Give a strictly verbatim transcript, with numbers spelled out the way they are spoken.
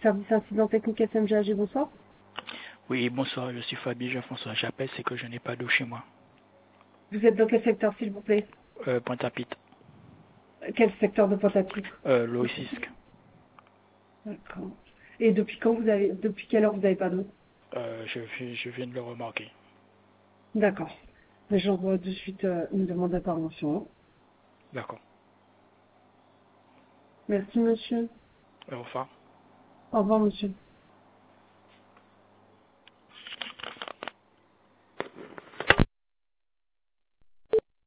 Service incident technique S M G A G, bonsoir. Oui, bonsoir, je suis Fabien Jean-François. J'appelle, c'est que je n'ai pas d'eau chez moi. Vous êtes dans quel secteur, s'il vous plaît? Euh, Pointe-à-Pitre. Quel secteur de Pointe-à-Pitre? Euh, Loïsisque. D'accord. Et depuis quand vous avez, depuis quelle heure vous n'avez pas d'eau? Euh, je, vi- je viens de le remarquer. D'accord. Mais j'envoie de suite euh, une demande d'intervention. D'accord. Merci, monsieur. Au revoir. Au revoir, monsieur.